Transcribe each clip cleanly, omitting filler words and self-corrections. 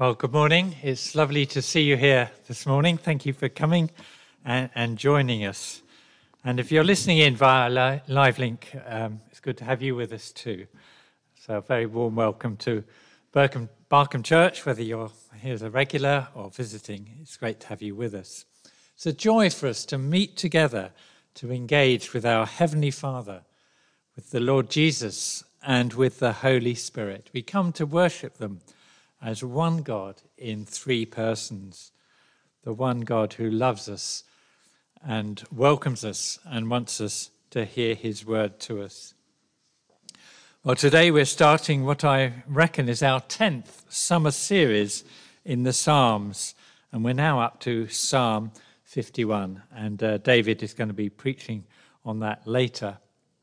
Well, good morning. It's lovely to see you here this morning. Thank you for coming and joining us. And if you're listening in via live link, it's good to have you with us too. So a very warm welcome to Barkham Church, whether you're here as a regular or visiting. It's great to have you with us. It's a joy for us to meet together to engage with our Heavenly Father, with the Lord Jesus and with the Holy Spirit. We come to worship them as one God in three persons, the one God who loves us and welcomes us and wants us to hear his word to us. Well, today we're starting what I reckon is our 10th summer series in the Psalms, and we're now up to Psalm 51, and David is going to be preaching on that later.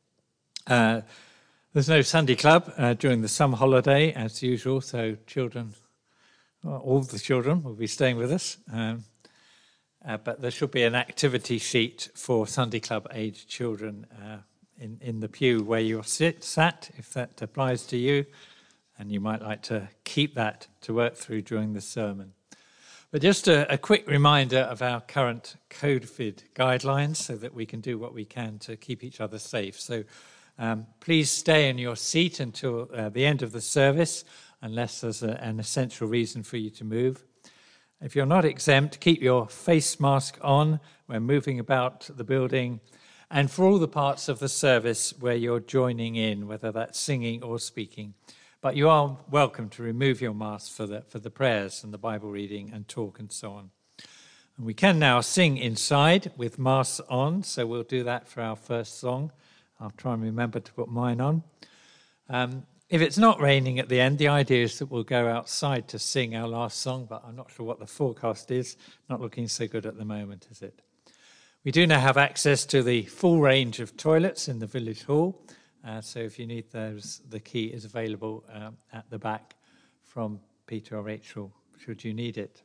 There's no Sunday club during the summer holiday, as usual, so all the children will be staying with us. But there should be an activity sheet for Sunday club aged children in the pew where you're sat, if that applies to you, and you might like to keep that to work through during the sermon. But just a quick reminder of our current COVID guidelines so that we can do what we can to keep each other safe. So please stay in your seat until the end of the service, unless there's an essential reason for you to move. If you're not exempt, keep your face mask on when moving about the building, and for all the parts of the service where you're joining in, whether that's singing or speaking. But you are welcome to remove your mask for the prayers and the Bible reading and talk and so on. And we can now sing inside with masks on, so we'll do that for our first song. I'll try and remember to put mine on. If it's not raining at the end, the idea is that we'll go outside to sing our last song, but I'm not sure what the forecast is. Not looking so good at the moment, is it? We do now have access to the full range of toilets in the village hall, so if you need those, the key is available at the back from Peter or Rachel, should you need it.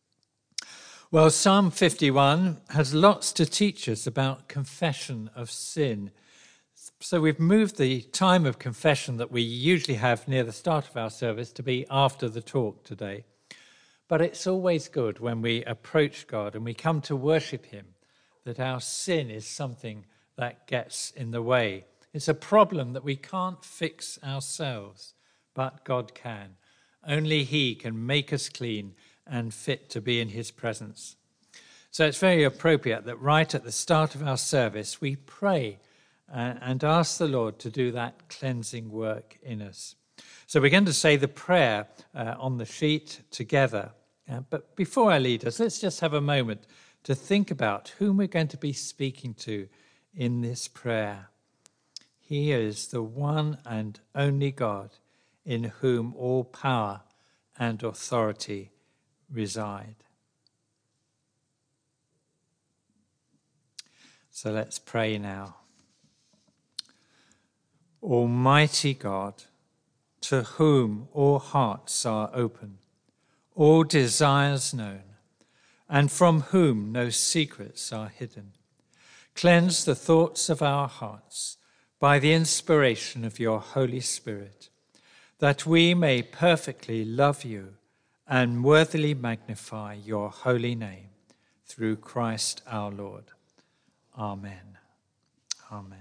Well, Psalm 51 has lots to teach us about confession of sin. So we've moved the time of confession that we usually have near the start of our service to be after the talk today. But it's always good when we approach God and we come to worship him that our sin is something that gets in the way. It's a problem that we can't fix ourselves, but God can. Only he can make us clean and fit to be in his presence. So it's very appropriate that right at the start of our service, we pray and ask the Lord to do that cleansing work in us. So we're going to say the prayer on the sheet together. But before I lead us, let's just have a moment to think about whom we're going to be speaking to in this prayer. He is the one and only God in whom all power and authority reside. So let's pray now. Almighty God, to whom all hearts are open, all desires known, and from whom no secrets are hidden, cleanse the thoughts of our hearts by the inspiration of your Holy Spirit, that we may perfectly love you and worthily magnify your holy name, through Christ our Lord. Amen. Amen.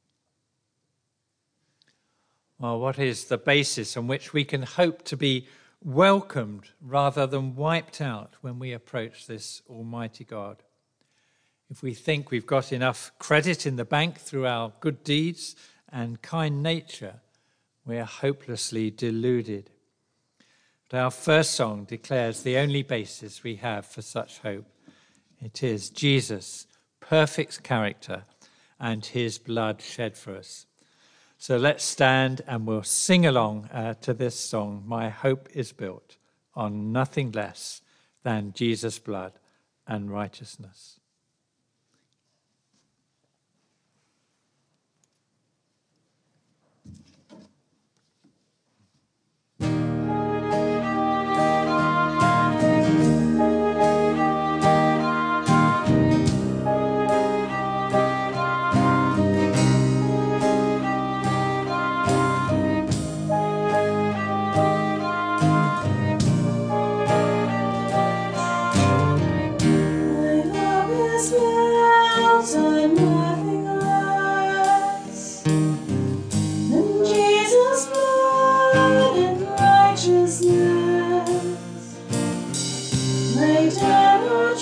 Well, what is the basis on which we can hope to be welcomed rather than wiped out when we approach this Almighty God? If we think we've got enough credit in the bank through our good deeds and kind nature, we're hopelessly deluded. But our first song declares the only basis we have for such hope. It is Jesus' perfect character and his blood shed for us. So let's stand and we'll sing along to this song, My Hope is Built on Nothing Less Than Jesus' Blood and Righteousness.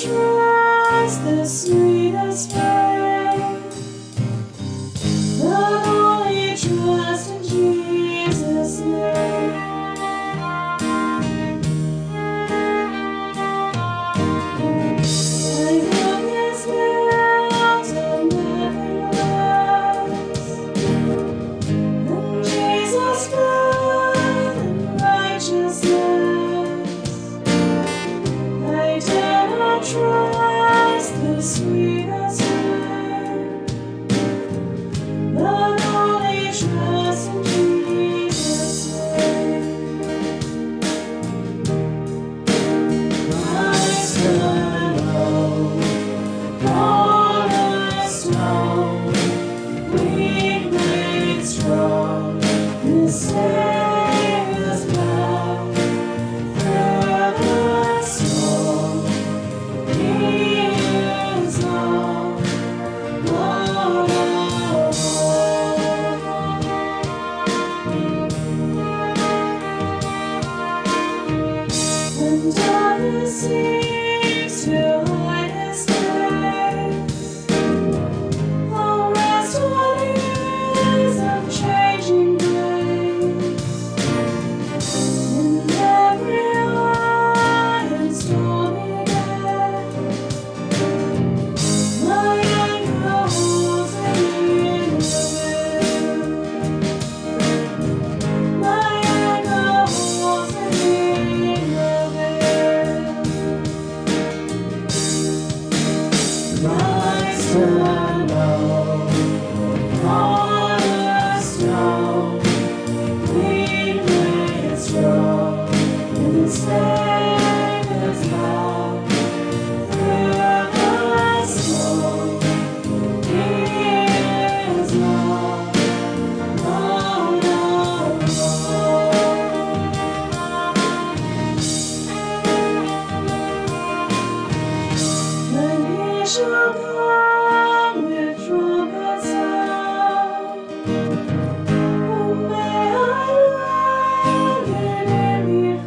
trust the sweetest faith, but only trust in Jesus' name. I know His guilt and nothing less than Jesus' blood and righteousness. I dare not trust the sweetest name, but only trust in Jesus' name. Christ alone, cornerstone, weak made strong, His Savior's blood through the storm. He is Lord, Lord of all. When darkness seems to hide His face, I'll rest on His unchanging grace. In every high and stormy day, my anchor holds me in the wind. My anchor holds me in the wind. Christ alone, cornerstone, weak made strong, in Savior's love through the storm. He is Lord, Lord of all. Then He shall come with trumpet sound. Oh, may I learn in Him be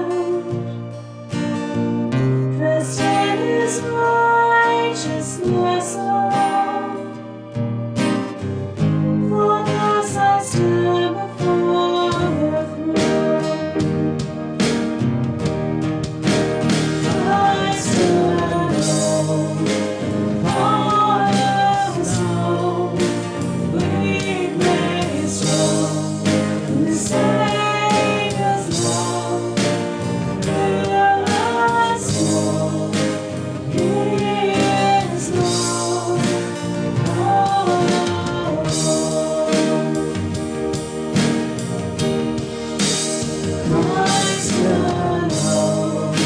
found, dressed in His righteousness alone. For thus I stand before the throne. Christ alone, cornerstone, weak made strong, in Savior's love through the storm. He is Lord, Lord of all. Christ alone,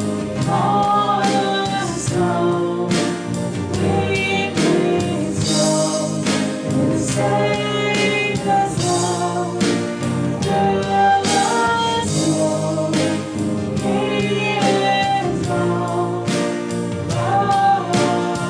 cornerstone, weak made strong, in Savior's love through the storm. He is Lord, Lord of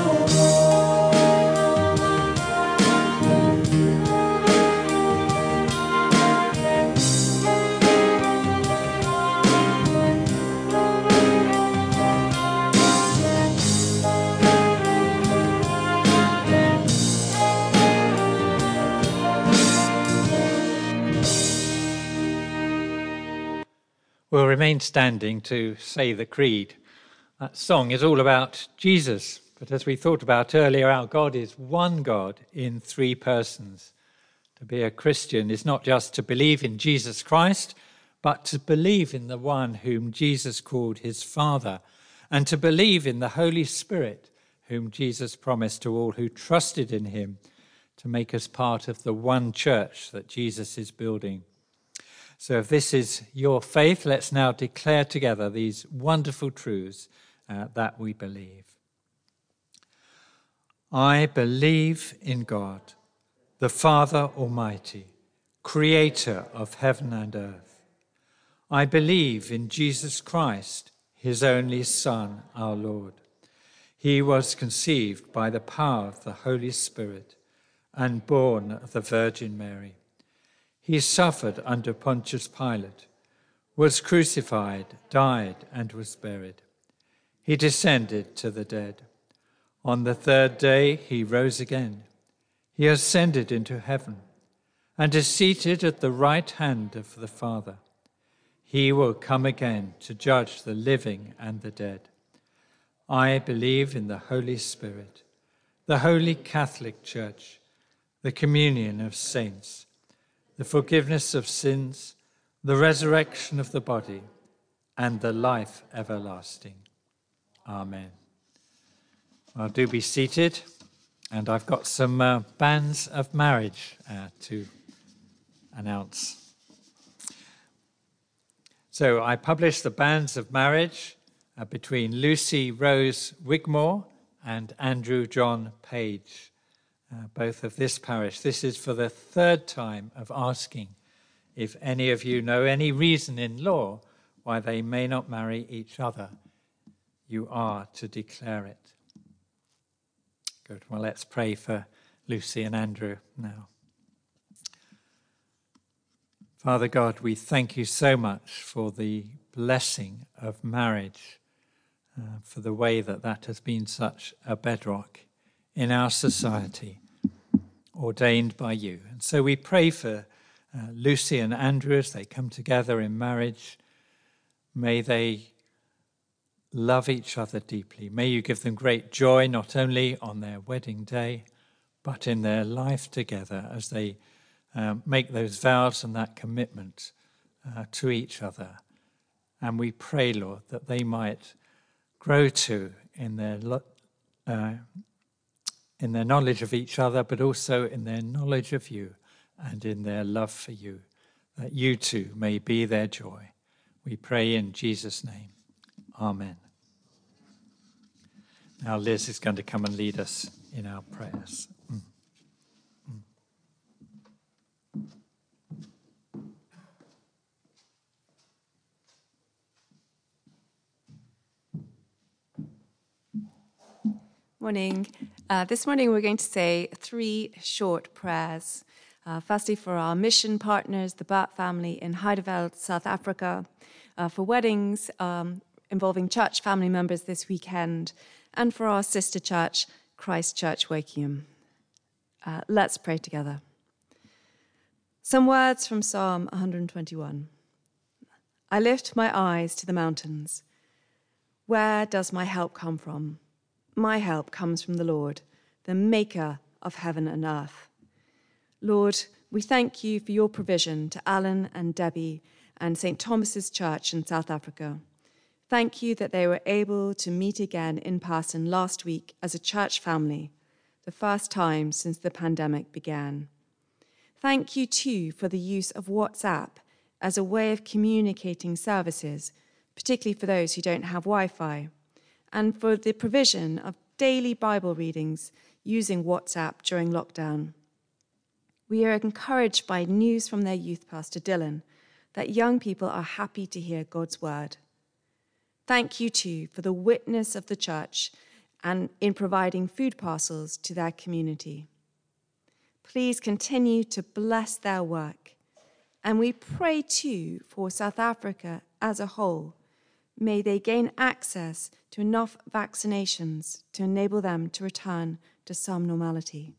We'll remain standing to say the creed. That song is all about Jesus, but as we thought about earlier, our God is one God in three persons. To be a Christian is not just to believe in Jesus Christ, but to believe in the one whom Jesus called his Father, and to believe in the Holy Spirit, whom Jesus promised to all who trusted in him, to make us part of the one church that Jesus is building. So if this is your faith, let's now declare together these wonderful truths that we believe. I believe in God, the Father Almighty, creator of heaven and earth. I believe in Jesus Christ, his only Son, our Lord. He was conceived by the power of the Holy Spirit and born of the Virgin Mary. He suffered under Pontius Pilate, was crucified, died, and was buried. He descended to the dead. On the third day he rose again. He ascended into heaven and is seated at the right hand of the Father. He will come again to judge the living and the dead. I believe in the Holy Spirit, the Holy Catholic Church, the communion of saints, the forgiveness of sins, the resurrection of the body, and the life everlasting. Amen. Well, do be seated, and I've got some banns of marriage to announce. So I published the banns of marriage between Lucy Rose Wigmore and Andrew John Page, both of this parish. This is for the third time of asking if any of you know any reason in law why they may not marry each other. You are to declare it. Good. Well, let's pray for Lucy and Andrew now. Father God, we thank you so much for the blessing of marriage, for the way that has been such a bedrock in our society, ordained by you. And so we pray for Lucy and Andrew as they come together in marriage. May they love each other deeply. May you give them great joy, not only on their wedding day, but in their life together as they make those vows and that commitment to each other. And we pray, Lord, that they might grow too in their knowledge of each other, but also in their knowledge of you and in their love for you, that you too may be their joy. We pray in Jesus' name. Amen. Now Liz is going to come and lead us in our prayers. Morning. This morning we're going to say 3 short prayers. Firstly for our mission partners, the Bart family in Heideveld, South Africa, for weddings involving church family members this weekend, and for our sister church, Christ Church Wokingham. Let's pray together. Some words from Psalm 121. I lift my eyes to the mountains. Where does my help come from? My help comes from the Lord, the maker of heaven and earth. Lord, we thank you for your provision to Alan and Debbie and St. Thomas's Church in South Africa. Thank you that they were able to meet again in person last week as a church family, the first time since the pandemic began. Thank you too for the use of WhatsApp as a way of communicating services, particularly for those who don't have Wi-Fi, and for the provision of daily Bible readings using WhatsApp during lockdown. We are encouraged by news from their youth pastor, Dylan, that young people are happy to hear God's word. Thank you too for the witness of the church and in providing food parcels to their community. Please continue to bless their work. And we pray too for South Africa as a whole. May they gain access to enough vaccinations to enable them to return to some normality.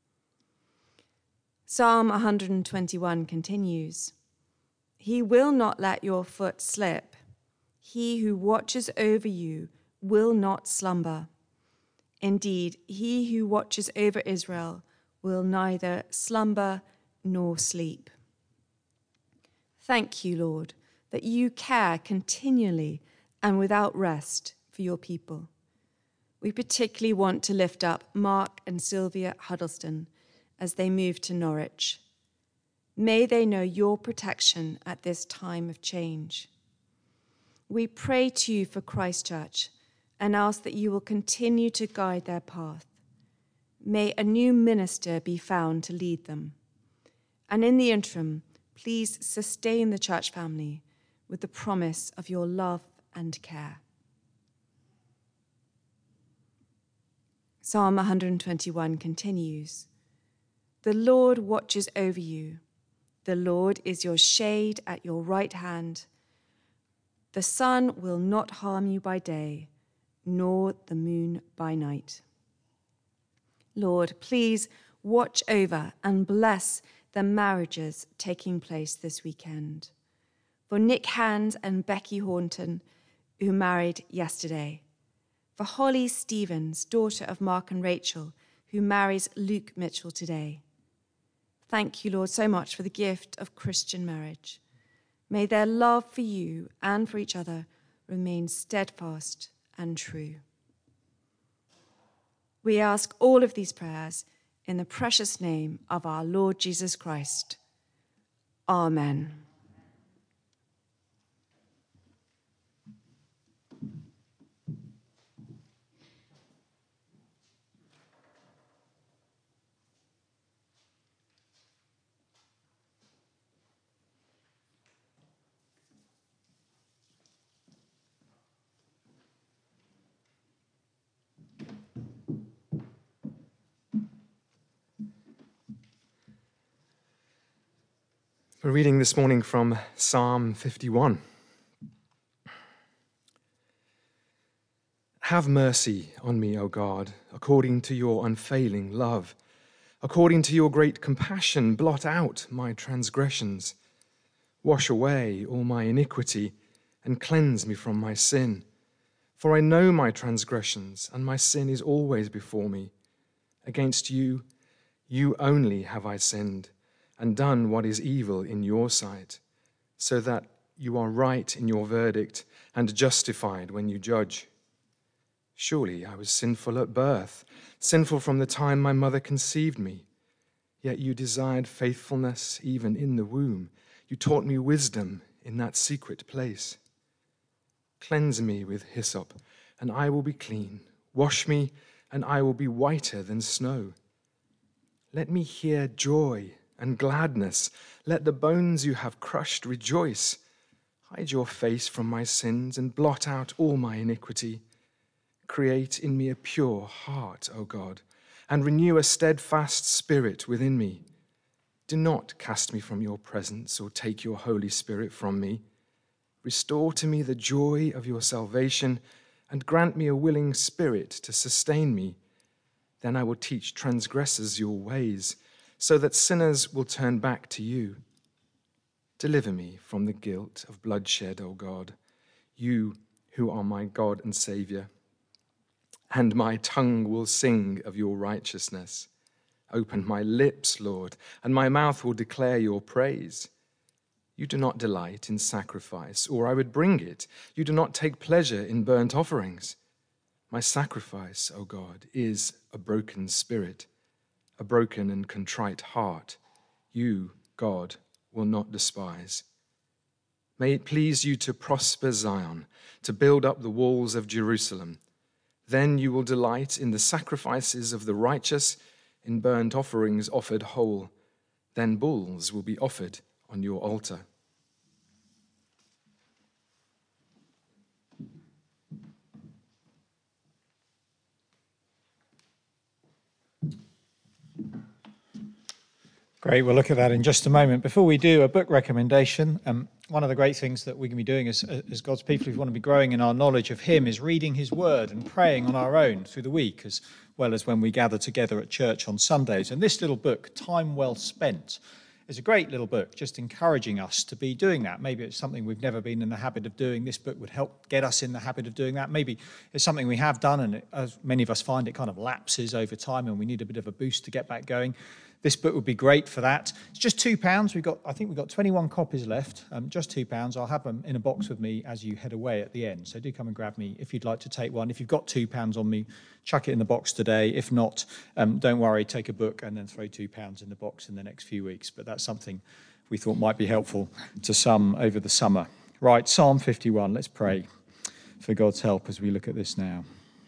Psalm 121 continues, He will not let your foot slip. He who watches over you will not slumber. Indeed, he who watches over Israel will neither slumber nor sleep. Thank you, Lord, that you care continually and without rest for your people. We particularly want to lift up Mark and Sylvia Huddleston as they move to Norwich. May they know your protection at this time of change. We pray to you for Christ Church and ask that you will continue to guide their path. May a new minister be found to lead them. And in the interim, please sustain the church family with the promise of your love and care. Psalm 121 continues, The Lord watches over you. The Lord is your shade at your right hand. The sun will not harm you by day, nor the moon by night. Lord, please watch over and bless the marriages taking place this weekend. For Nick Hand and Becky Hornton, who married yesterday. For Holly Stevens, daughter of Mark and Rachel, who marries Luke Mitchell today. Thank you, Lord, so much for the gift of Christian marriage. May their love for you and for each other remain steadfast and true. We ask all of these prayers in the precious name of our Lord Jesus Christ. Amen. We're reading this morning from Psalm 51. Have mercy on me, O God, according to your unfailing love. According to your great compassion, blot out my transgressions. Wash away all my iniquity and cleanse me from my sin. For I know my transgressions, and my sin is always before me. Against you, you only have I sinned, and done what is evil in your sight, so that you are right in your verdict and justified when you judge. Surely I was sinful at birth, sinful from the time my mother conceived me. Yet you desired faithfulness even in the womb. You taught me wisdom in that secret place. Cleanse me with hyssop, and I will be clean. Wash me, and I will be whiter than snow. Let me hear joy and gladness. Let the bones you have crushed rejoice. Hide your face from my sins and blot out all my iniquity. Create in me a pure heart, O God, and renew a steadfast spirit within me. Do not cast me from your presence or take your Holy Spirit from me. Restore to me the joy of your salvation and grant me a willing spirit to sustain me. Then I will teach transgressors your ways, so that sinners will turn back to you. Deliver me from the guilt of bloodshed, O God, you who are my God and Savior. And my tongue will sing of your righteousness. Open my lips, Lord, and my mouth will declare your praise. You do not delight in sacrifice, or I would bring it. You do not take pleasure in burnt offerings. My sacrifice, O God, is a broken spirit, a broken and contrite heart. You, God, will not despise. May it please you to prosper Zion, to build up the walls of Jerusalem. Then you will delight in the sacrifices of the righteous, in burnt offerings offered whole. Then bulls will be offered on your altar. Great, we'll look at that in just a moment. Before we do, a book recommendation. One of the great things that we can be doing as God's people, if we want to be growing in our knowledge of Him, is reading His Word and praying on our own through the week, as well as when we gather together at church on Sundays. And this little book, Time Well Spent, is a great little book, just encouraging us to be doing that. Maybe it's something we've never been in the habit of doing. This book would help get us in the habit of doing that. Maybe it's something we have done, and as many of us find, it kind of lapses over time, and we need a bit of a boost to get back going. This book would be great for that. It's just £2. I think we've got 21 copies left, just £2. I'll have them in a box with me as you head away at the end. So do come and grab me if you'd like to take one. If you've got £2 on me, chuck it in the box today. If not, don't worry, take a book and then throw £2 in the box in the next few weeks. But that's something we thought might be helpful to some over the summer. Right, Psalm 51. Let's pray for God's help as we look at this now.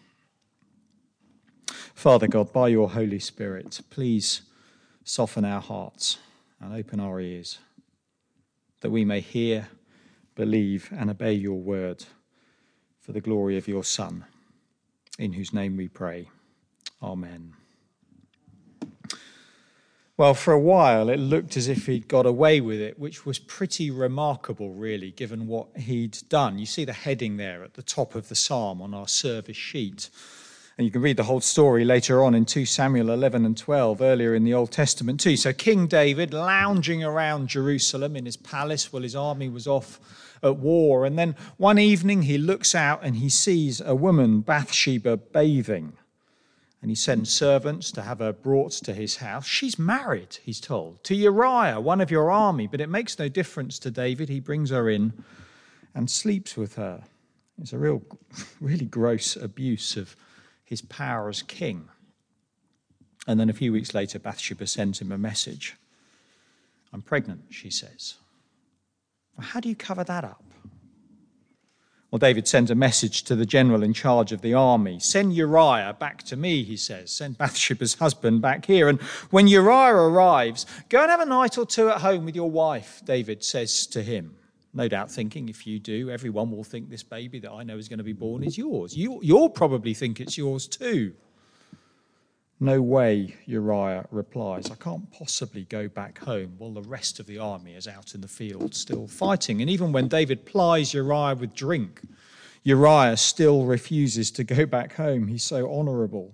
Father God, by your Holy Spirit, please soften our hearts and open our ears, that we may hear, believe, and obey your word for the glory of your Son, in whose name we pray. Amen. Well, for a while, it looked as if he'd got away with it, which was pretty remarkable, really, given what he'd done. You see the heading there at the top of the psalm on our service sheet. And you can read the whole story later on in 2 Samuel 11 and 12, earlier in the Old Testament too. So King David lounging around Jerusalem in his palace while his army was off at war. And then one evening he looks out and he sees a woman, Bathsheba, bathing. And he sends servants to have her brought to his house. She's married, he's told, to Uriah, one of your army. But it makes no difference to David. He brings her in and sleeps with her. It's a really gross abuse of his power as king. And then a few weeks later, Bathsheba sends him a message. I'm pregnant, she says. Well, how do you cover that up? Well, David sends a message to the general in charge of the army. Send Uriah back to me, he says. Send Bathsheba's husband back here. And when Uriah arrives, go and have a night or two at home with your wife, David says to him. No doubt thinking, if you do, everyone will think this baby that I know is going to be born is yours. You'll probably think it's yours too. No way, Uriah replies. I can't possibly go back home while the rest of the army is out in the field still fighting. And even when David plies Uriah with drink, Uriah still refuses to go back home. He's so honourable.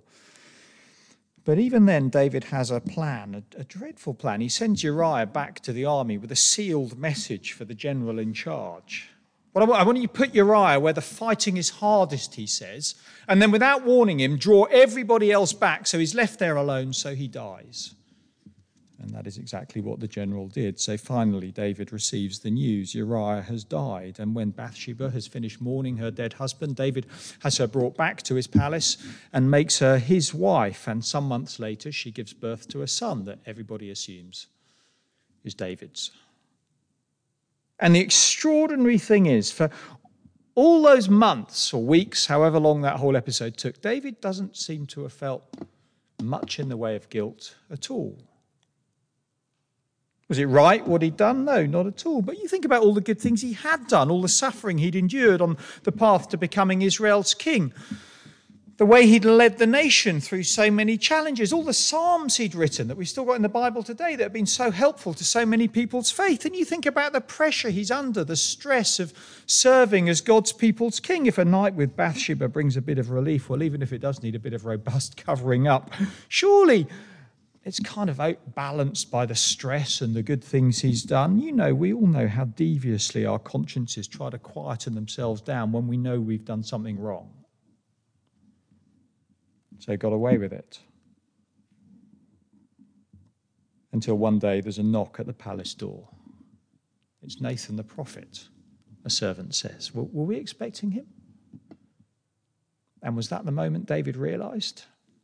But even then, David has a plan, a dreadful plan. He sends Uriah back to the army with a sealed message for the general in charge. Well, I want you to put Uriah where the fighting is hardest, he says, and then without warning him, draw everybody else back so he's left there alone so he dies. And that is exactly what the general did. So finally, David receives the news. Uriah has died. And when Bathsheba has finished mourning her dead husband, David has her brought back to his palace and makes her his wife. And some months later, she gives birth to a son that everybody assumes is David's. And the extraordinary thing is, for all those months or weeks, however long that whole episode took, David doesn't seem to have felt much in the way of guilt at all. Was it right what he'd done? No, not at all. But you think about all the good things he had done, all the suffering he'd endured on the path to becoming Israel's king, the way he'd led the nation through so many challenges, all the psalms he'd written that we've still got in the Bible today that have been so helpful to so many people's faith. And you think about the pressure he's under, the stress of serving as God's people's king. If a night with Bathsheba brings a bit of relief, well, even if it does need a bit of robust covering up, surely it's kind of outbalanced by the stress and the good things he's done. You know, we all know how deviously our consciences try to quieten themselves down when we know we've done something wrong. So he got away with it. Until one day there's a knock at the palace door. It's Nathan the prophet, a servant says. Were we expecting him? And was that the moment David realized?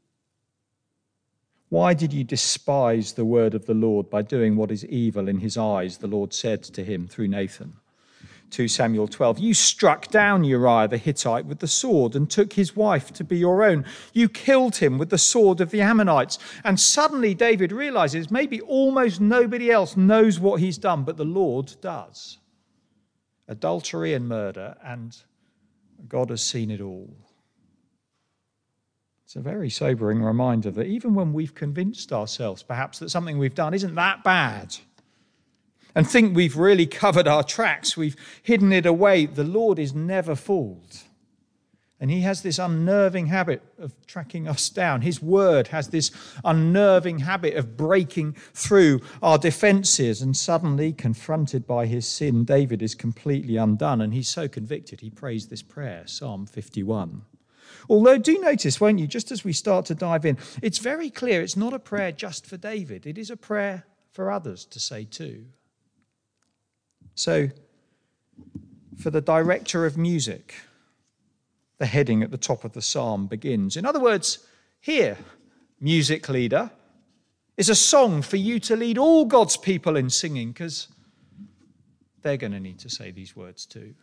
Why did you despise the word of the Lord by doing what is evil in his eyes? The Lord said to him through Nathan. 2 Samuel 12, you struck down Uriah the Hittite with the sword and took his wife to be your own. You killed him with the sword of the Ammonites. And suddenly David realizes maybe almost nobody else knows what he's done, but the Lord does. Adultery and murder, and God has seen it all. It's a very sobering reminder that even when we've convinced ourselves perhaps that something we've done isn't that bad and think we've really covered our tracks, we've hidden it away, the Lord is never fooled. And he has this unnerving habit of tracking us down. His word has this unnerving habit of breaking through our defenses. And suddenly, confronted by his sin, David is completely undone. And he's so convicted, he prays this prayer, Psalm 51. Although, do notice, won't you, just as we start to dive in, it's very clear it's not a prayer just for David. It is a prayer for others to say too. So, for the director of music, the heading at the top of the psalm begins. In other words, here, music leader, is a song for you to lead all God's people in singing, because they're going to need to say these words too.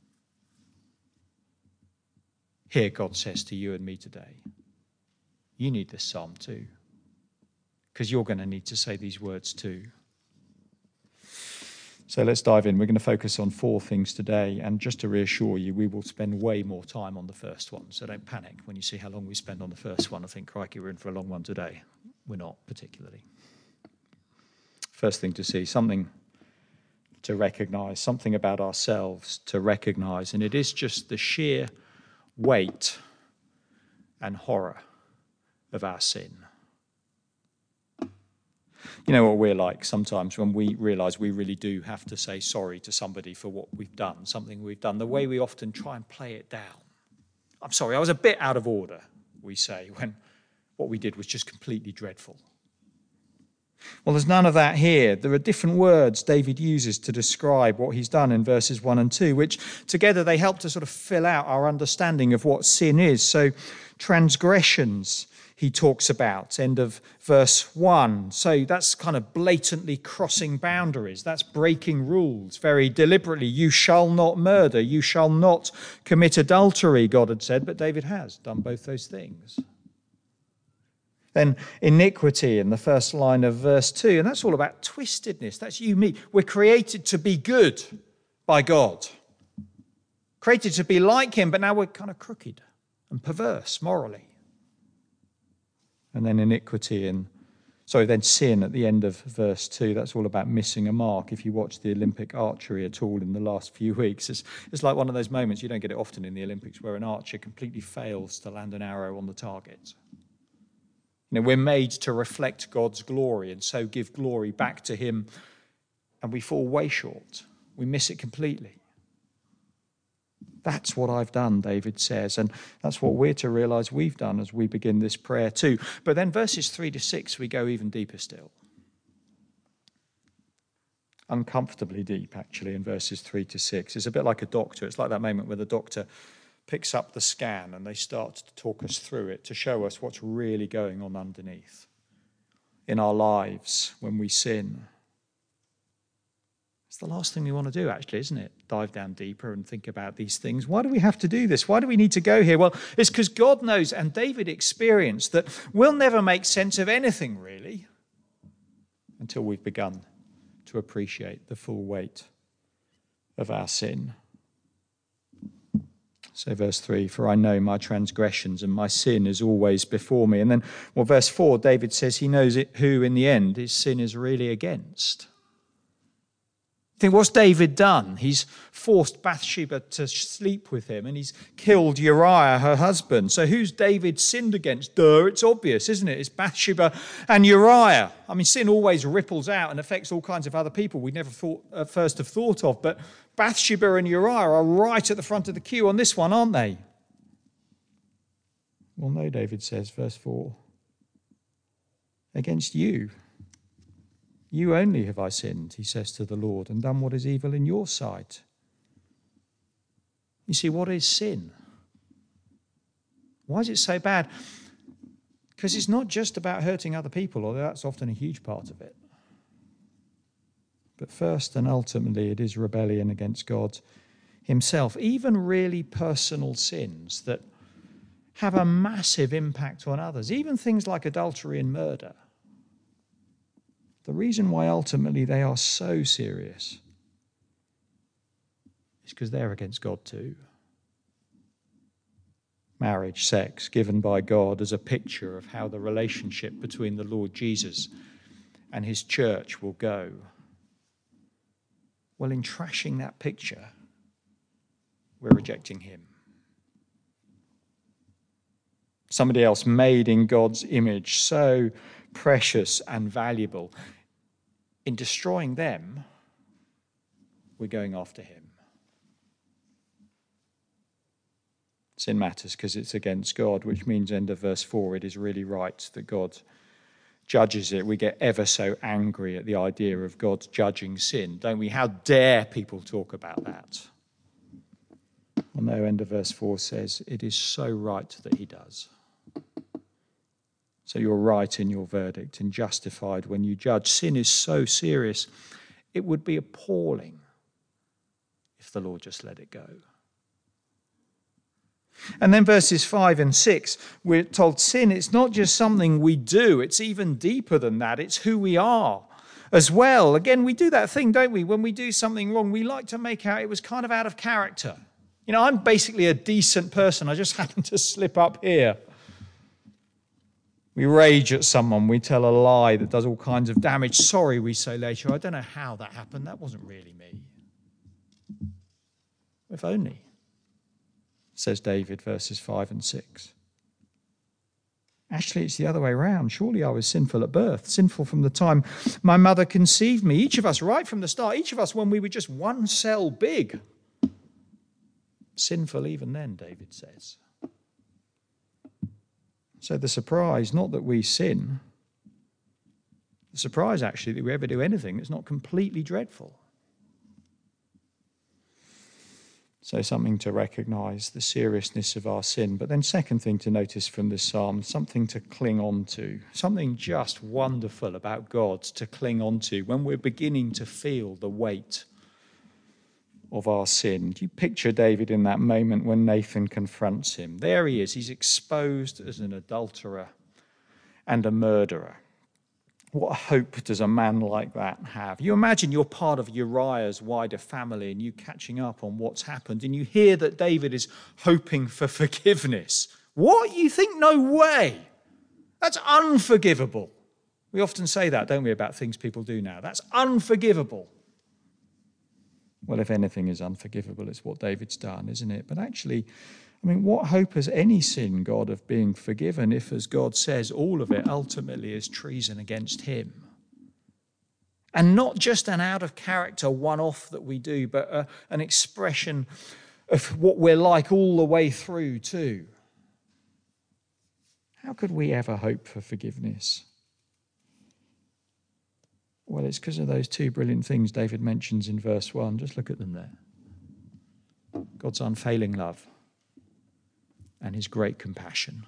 Here, God says to you and me today, you need this psalm too, because you're going to need to say these words too. So let's dive in. We're going to focus on 4 things today, and just to reassure you, we will spend way more time on the first one, so don't panic when you see how long we spend on the first one. I think, crikey, we're in for a long one today. We're not particularly. First thing to see, something to recognize, something about ourselves to recognize, and it is just the sheer weight and horror of our sin. You know what we're like sometimes when we realize we really do have to say sorry to somebody for what we've done, something we've done, the way we often try and play it down. I'm sorry, I was a bit out of order, we say, when what we did was just completely dreadful. Well, there's none of that here. There are different words David uses to describe what he's done in verses 1 and 2, which together they help to sort of fill out our understanding of what sin is. So transgressions, he talks about, end of verse 1. So that's kind of blatantly crossing boundaries. That's breaking rules very deliberately. You shall not murder. You shall not commit adultery, God had said, but David has done both those things. Then iniquity in the first line of verse 2, and that's all about twistedness. That's you, me. We're created to be good by God. Created to be like him, but now we're kind of crooked and perverse morally. And then then sin at the end of verse 2. That's all about missing a mark. If you watch the Olympic archery at all in the last few weeks, it's like one of those moments, you don't get it often in the Olympics, where an archer completely fails to land an arrow on the target. You know, we're made to reflect God's glory and so give glory back to him, and we fall way short. We miss it completely. That's what I've done, David says, and that's what we're to realize we've done as we begin this prayer too. But then verses 3 to 6, we go even deeper still. Uncomfortably deep, actually, in verses 3 to 6. It's a bit like a doctor. It's like that moment where the doctor picks up the scan and they start to talk us through it to show us what's really going on underneath in our lives when we sin. It's the last thing we want to do, actually, isn't it? Dive down deeper and think about these things. Why do we have to do this? Why do we need to go here? Well, it's because God knows, and David experienced, that we'll never make sense of anything, really, until we've begun to appreciate the full weight of our sin. So verse 3, for I know my transgressions and my sin is always before me. And then, well, verse 4, David says he knows who in the end his sin is really against. Think, what's David done? He's forced Bathsheba to sleep with him and he's killed Uriah, her husband. So who's David sinned against? Duh, it's obvious, isn't it? It's Bathsheba and Uriah. I mean, sin always ripples out and affects all kinds of other people we never first have thought of. But Bathsheba and Uriah are right at the front of the queue on this one, aren't they? Well, no, David says, verse 4, against you. You only have I sinned, he says to the Lord, and done what is evil in your sight. You see, what is sin? Why is it so bad? Because it's not just about hurting other people, although that's often a huge part of it. But first and ultimately, it is rebellion against God himself. Even really personal sins that have a massive impact on others, even things like adultery and murder. The reason why ultimately they are so serious is because they're against God too. Marriage, sex, given by God as a picture of how the relationship between the Lord Jesus and his church will go. Well, in trashing that picture, we're rejecting him. Somebody else made in God's image, so precious and valuable. In destroying them, we're going after him. Sin matters because it's against God, which means, end of verse 4, it is really right that God judges it. We get ever so angry at the idea of God judging sin, don't we? How dare people talk about that? Well, no, end of verse 4 says, it is so right that he does. So you're right in your verdict and justified when you judge. Sin is so serious, it would be appalling if the Lord just let it go. And then verses 5 and 6, we're told sin, it's not just something we do, it's even deeper than that. It's who we are as well. Again, we do that thing, don't we? When we do something wrong, we like to make out it was kind of out of character. You know, I'm basically a decent person. I just happen to slip up here. We rage at someone. We tell a lie that does all kinds of damage. Sorry, we say later. I don't know how that happened. That wasn't really me. If only, says David, verses 5 and 6. Actually, it's the other way around. Surely I was sinful at birth, sinful from the time my mother conceived me. Each of us, right from the start, each of us when we were just one cell big. Sinful even then, David says. So the surprise, not that we sin, the surprise actually that we ever do anything that's not completely dreadful. So something to recognise the seriousness of our sin. But then second thing to notice from this psalm, something to cling on to, something just wonderful about God to cling on to when we're beginning to feel the weight of our sin. Do you picture David in that moment when Nathan confronts him? There he is. He's exposed as an adulterer and a murderer. What hope does a man like that have? You imagine you're part of Uriah's wider family and you catching up on what's happened and you hear that David is hoping for forgiveness. What? You think? No way. That's unforgivable. We often say that, don't we, about things people do now. That's unforgivable. Well, if anything is unforgivable, it's what David's done, isn't it? But actually, I mean, what hope has any sin got of being forgiven if, as God says, all of it ultimately is treason against him? And not just an out-of-character one-off that we do, but an expression of what we're like all the way through too. How could we ever hope for forgiveness? Well, it's because of those two brilliant things David mentions in verse 1. Just look at them there. God's unfailing love and his great compassion.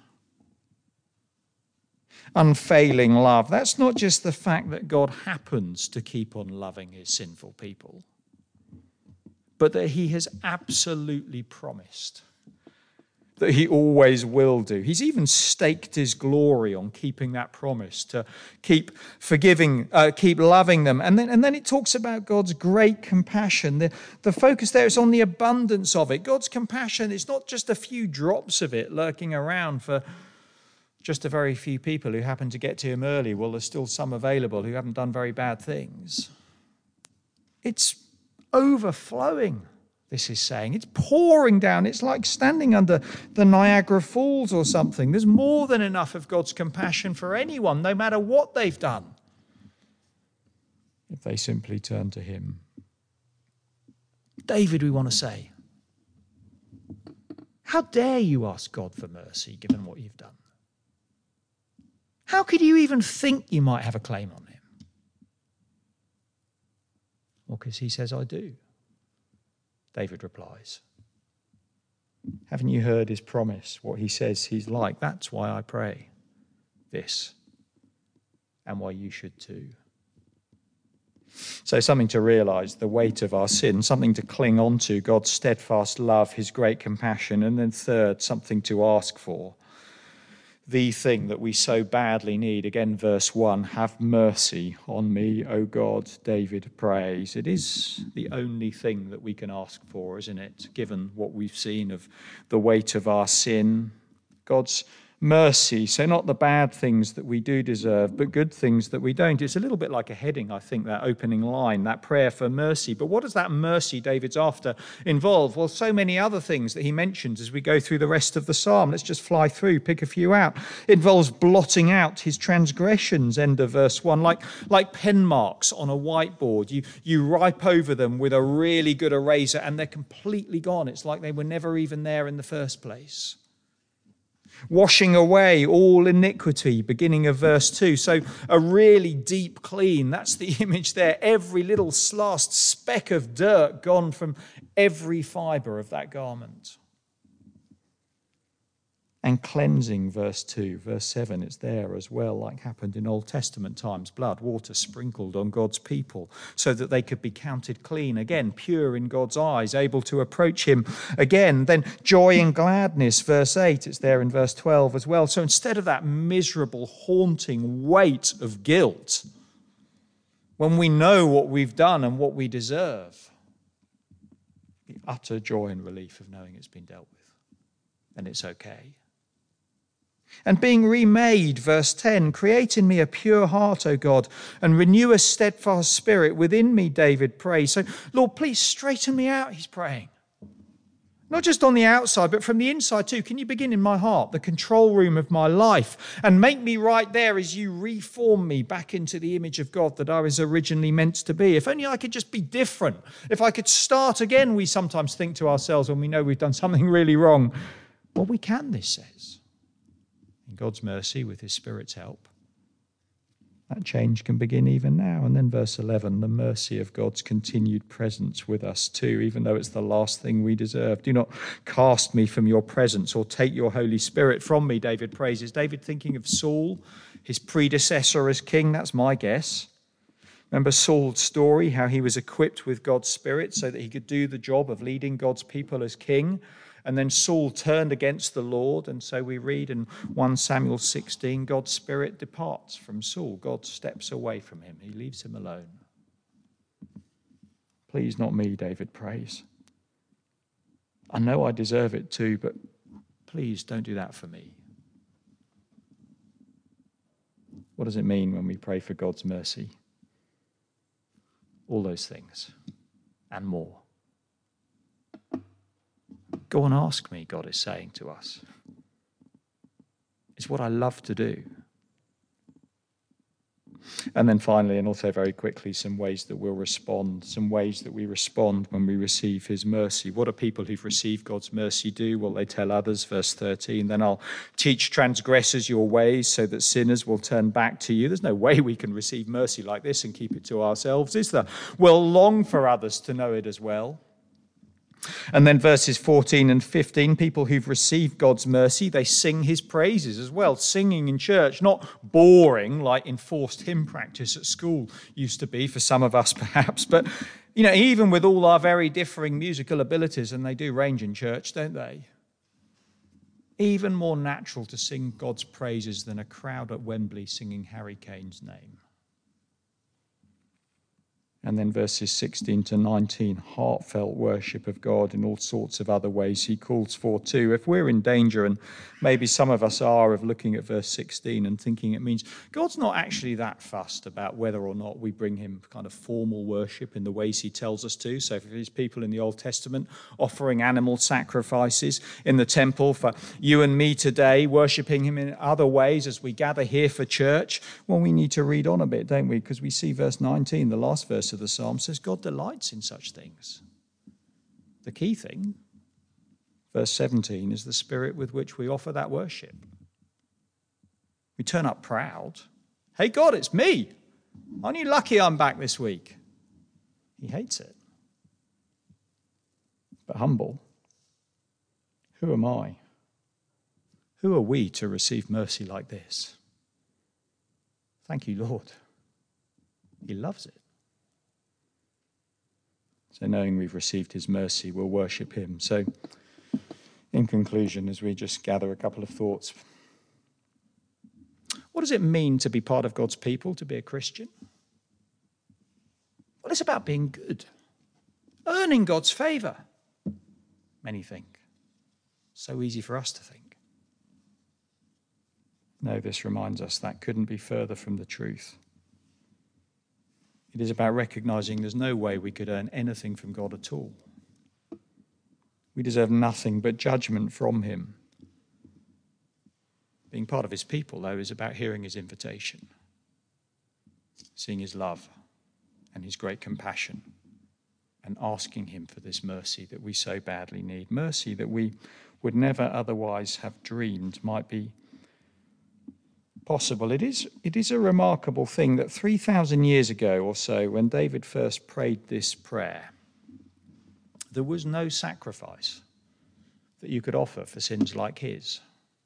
Unfailing love. That's not just the fact that God happens to keep on loving his sinful people, but that he has absolutely promised that he always will do. He's even staked his glory on keeping that promise to keep forgiving, keep loving them. And then it talks about God's great compassion. The focus there is on the abundance of it. God's compassion is not just a few drops of it lurking around for just a very few people who happen to get to him early. Well, there's still some available who haven't done very bad things. It's overflowing. This is saying it's pouring down. It's like standing under the Niagara Falls or something. There's more than enough of God's compassion for anyone, no matter what they've done, if they simply turn to him. David, we want to say, how dare you ask God for mercy given what you've done? How could you even think you might have a claim on him? Well, because he says, I do. David replies, haven't you heard his promise, what he says he's like? That's why I pray this, and why you should too. So something to realise, the weight of our sin, something to cling on to, God's steadfast love, his great compassion, and then third, something to ask for. The thing that we so badly need. Again, verse 1, have mercy on me, O God, David prays. It is the only thing that we can ask for, isn't it? Given what we've seen of the weight of our sin. God's mercy, so not the bad things that we do deserve, but good things that we don't. It's a little bit like a heading, I think, that opening line, that prayer for mercy. But what does that mercy David's after involve? Well, so many other things that he mentions as we go through the rest of the psalm. Let's just fly through, pick a few out. It involves blotting out his transgressions, end of verse 1, like pen marks on a whiteboard. You wipe over them with a really good eraser and they're completely gone. It's like they were never even there in the first place. Washing away all iniquity, beginning of verse 2. So a really deep clean, that's the image there. Every little last speck of dirt gone from every fibre of that garment. And cleansing, verse 2. Verse 7, it's there as well, like happened in Old Testament times. Blood, water sprinkled on God's people so that they could be counted clean. Again, pure in God's eyes, able to approach him again. Then joy and gladness, verse 8. It's there in verse 12 as well. So instead of that miserable, haunting weight of guilt, when we know what we've done and what we deserve, the utter joy and relief of knowing it's been dealt with and it's okay. And being remade, verse 10, create in me a pure heart, O God, and renew a steadfast spirit within me, David prays. So, Lord, please straighten me out, he's praying. Not just on the outside, but from the inside too. Can you begin in my heart, the control room of my life, and make me right there as you reform me back into the image of God that I was originally meant to be? If only I could just be different. If I could start again, we sometimes think to ourselves when we know we've done something really wrong. Well, we can, this says. In God's mercy, with his Spirit's help, that change can begin even now. And then verse 11, the mercy of God's continued presence with us too, even though it's the last thing we deserve. Do not cast me from your presence or take your Holy Spirit from me, David prays. Is David thinking of Saul, his predecessor as king? That's my guess. Remember Saul's story, how he was equipped with God's Spirit so that he could do the job of leading God's people as king. And then Saul turned against the Lord, and so we read in 1 Samuel 16, God's Spirit departs from Saul. God steps away from him. He leaves him alone. Please, not me, David prays. I know I deserve it too, but please don't do that for me. What does it mean when we pray for God's mercy? All those things and more. Go and ask me, God is saying to us. It's what I love to do. And then finally, and also very quickly, some ways that we'll respond, some ways that we respond when we receive his mercy. What do people who've received God's mercy do? Well, they tell others, verse 13, then I'll teach transgressors your ways so that sinners will turn back to you. There's no way we can receive mercy like this and keep it to ourselves, is there? We'll long for others to know it as well. And then verses 14 and 15, people who've received God's mercy, they sing his praises as well. Singing in church, not boring like enforced hymn practice at school used to be for some of us perhaps, but even with all our very differing musical abilities, and they do range in church, don't they? Even more natural to sing God's praises than a crowd at Wembley singing Harry Kane's name. And then verses 16 to 19, heartfelt worship of God in all sorts of other ways he calls for too. If we're in danger, and maybe some of us are, of looking at verse 16 and thinking it means God's not actually that fussed about whether or not we bring him kind of formal worship in the ways he tells us to. So for these people in the Old Testament offering animal sacrifices in the temple, for you and me today worshipping him in other ways as we gather here for church, well, we need to read on a bit, don't we? Because we see verse 19, the last verse of the psalm, says God delights in such things. The key thing, verse 17, is the spirit with which we offer that worship. We turn up proud. Hey God, it's me. Aren't you lucky I'm back this week? He hates it. But humble. Who am I? Who are we to receive mercy like this? Thank you, Lord. He loves it. So knowing we've received his mercy, we'll worship him. So in conclusion, as we just gather a couple of thoughts, what does it mean to be part of God's people, to be a Christian? Well, it's about being good, earning God's favour. Many think. So easy for us to think. No, this reminds us that couldn't be further from the truth. It is about recognizing there's no way we could earn anything from God at all. We deserve nothing but judgment from him. Being part of his people, though, is about hearing his invitation, seeing his love and his great compassion, and asking him for this mercy that we so badly need. Mercy that we would never otherwise have dreamed might be possible. It is a remarkable thing that 3,000 years ago or so, when David first prayed this prayer, there was no sacrifice that you could offer for sins like his.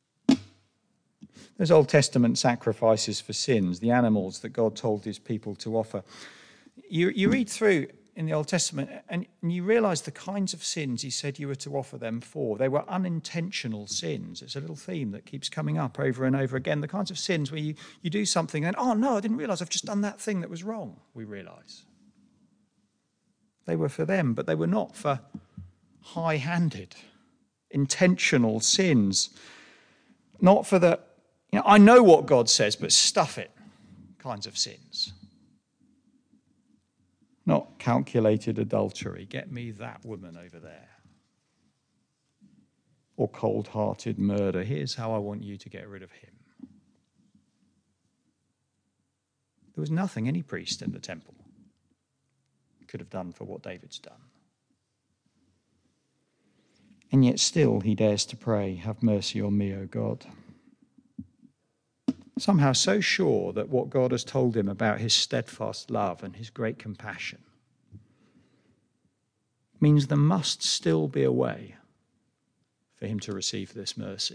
Those Old Testament sacrifices for sins, the animals that God told his people to offer, you read through in the Old Testament and you realize the kinds of sins he said you were to offer them for. They were unintentional sins. It's a little theme that keeps coming up over and over again. The kinds of sins where you do something and, oh no, I didn't realize I've just done that thing that was wrong, we realize. They were for them, but they were not for high-handed, intentional sins. Not for the I know what God says, but stuff it kinds of sins. Not calculated adultery. Get me that woman over there. Or cold-hearted murder. Here's how I want you to get rid of him. There was nothing any priest in the temple could have done for what David's done. And yet still he dares to pray, have mercy on me, O God. Somehow so sure that what God has told him about his steadfast love and his great compassion means there must still be a way for him to receive this mercy.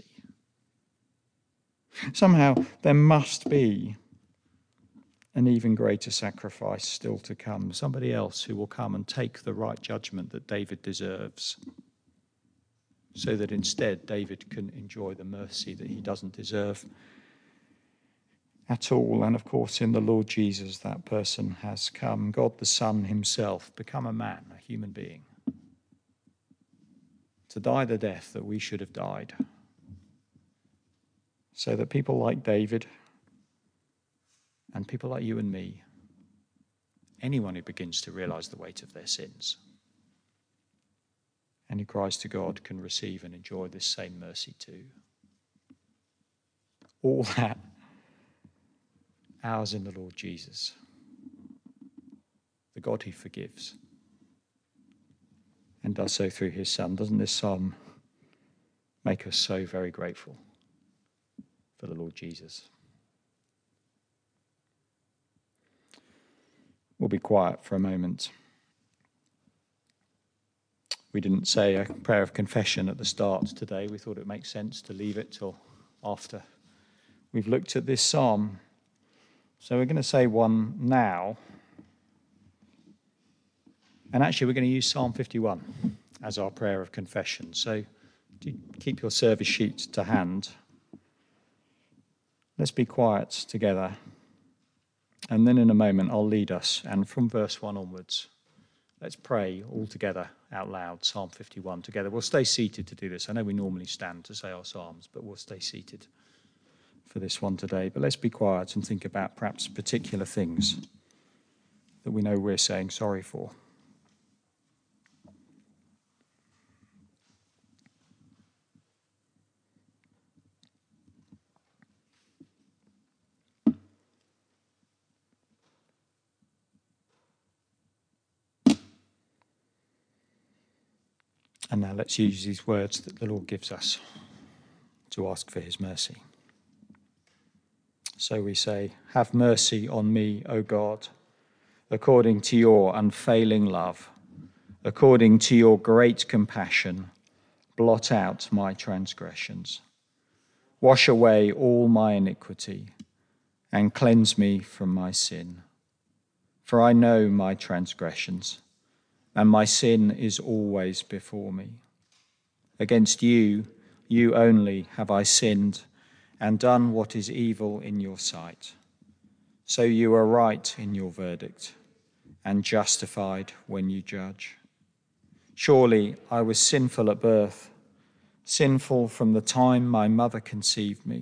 Somehow there must be an even greater sacrifice still to come, somebody else who will come and take the right judgment that David deserves, so that instead David can enjoy the mercy that he doesn't deserve at all. And of course, in the Lord Jesus, that person has come, God the Son himself, become a man, a human being, to die the death that we should have died, so that people like David and people like you and me, anyone who begins to realize the weight of their sins and who cries to God, can receive and enjoy this same mercy too. All that ours in the Lord Jesus, the God who forgives and does so through his Son. Doesn't this psalm make us so very grateful for the Lord Jesus? We'll be quiet for a moment. We didn't say a prayer of confession at the start today. We thought it makes sense to leave it till after we've looked at this psalm. So we're going to say one now. And actually, we're going to use Psalm 51 as our prayer of confession. So do keep your service sheet to hand. Let's be quiet together. And then in a moment, I'll lead us. And from verse 1 onwards, let's pray all together out loud, Psalm 51 together. We'll stay seated to do this. I know we normally stand to say our psalms, but we'll stay seated for this one today. But let's be quiet and think about perhaps particular things that we know we're saying sorry for. And now let's use these words that the Lord gives us to ask for his mercy. So we say, have mercy on me, O God, according to your unfailing love, according to your great compassion, blot out my transgressions. Wash away all my iniquity and cleanse me from my sin. For I know my transgressions, and my sin is always before me. Against you, you only, have I sinned and done what is evil in your sight. So you are right in your verdict and justified when you judge. Surely I was sinful at birth, sinful from the time my mother conceived me.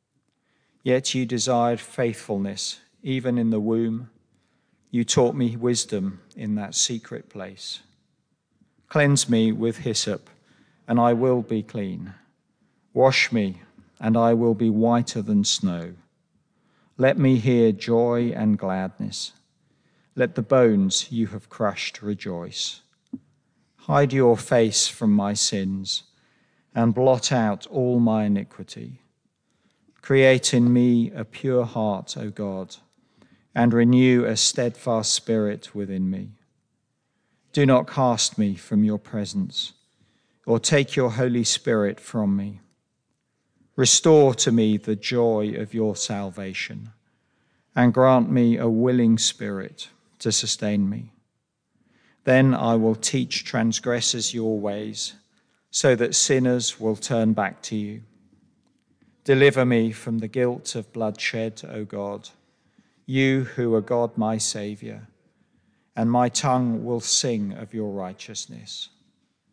Yet you desired faithfulness even in the womb. You taught me wisdom in that secret place. Cleanse me with hyssop, and I will be clean. Wash me, and I will be whiter than snow. Let me hear joy and gladness. Let the bones you have crushed rejoice. Hide your face from my sins, and blot out all my iniquity. Create in me a pure heart, O God, and renew a steadfast spirit within me. Do not cast me from your presence, or take your Holy Spirit from me. Restore to me the joy of your salvation, and grant me a willing spirit to sustain me. Then I will teach transgressors your ways, so that sinners will turn back to you. Deliver me from the guilt of bloodshed, O God, you who are God my Saviour, and my tongue will sing of your righteousness.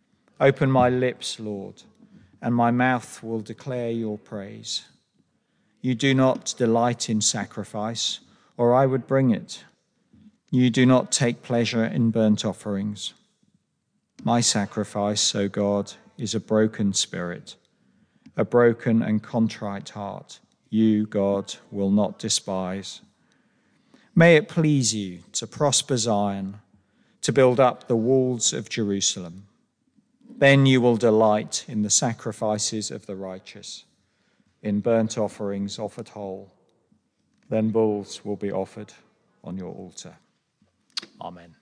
Open my lips, Lord, and my mouth will declare your praise. You do not delight in sacrifice, or I would bring it. You do not take pleasure in burnt offerings. My sacrifice, O God, is a broken spirit, a broken and contrite heart. You, God, will not despise. May it please you to prosper Zion, to build up the walls of Jerusalem. Then you will delight in the sacrifices of the righteous, in burnt offerings offered whole. Then bulls will be offered on your altar. Amen.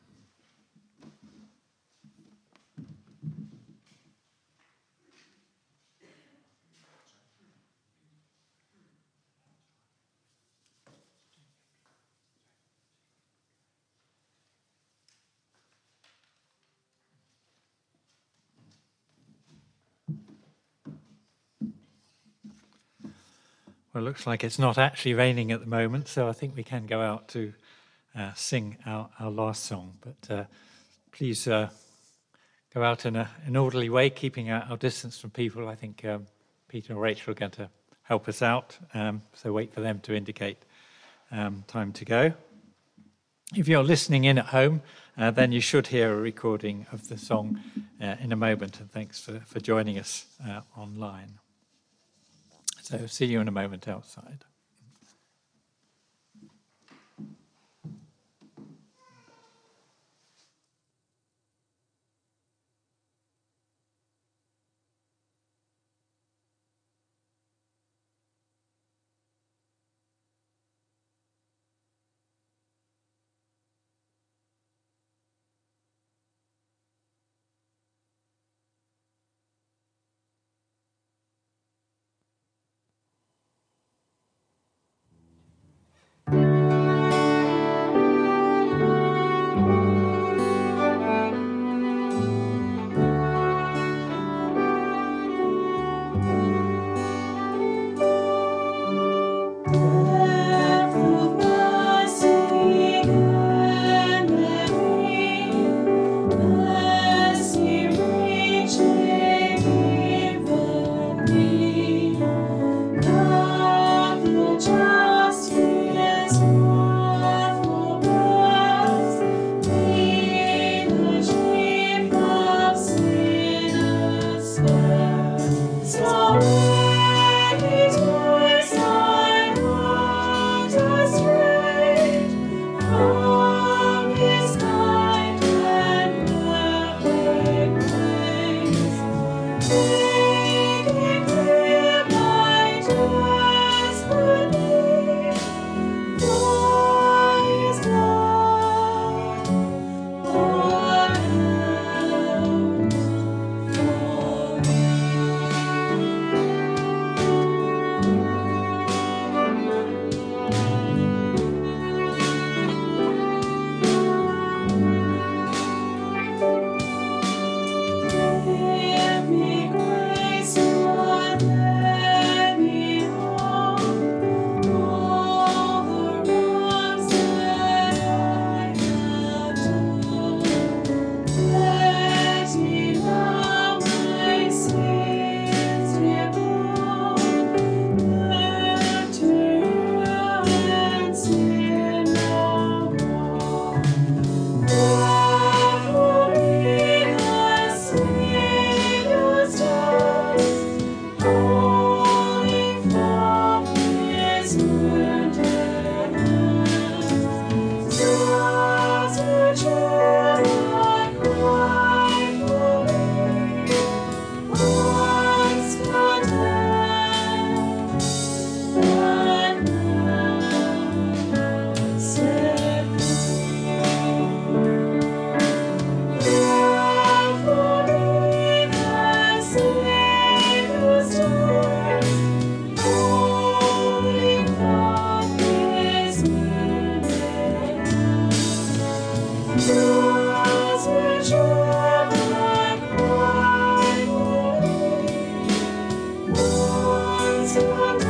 Well, it looks like it's not actually raining at the moment, so I think we can go out to sing our last song. But please go out in an orderly way, keeping our distance from people. I think Peter and Rachel are going to help us out, so wait for them to indicate time to go. If you're listening in at home, then you should hear a recording of the song in a moment, and thanks for joining us online. So see you in a moment outside. Once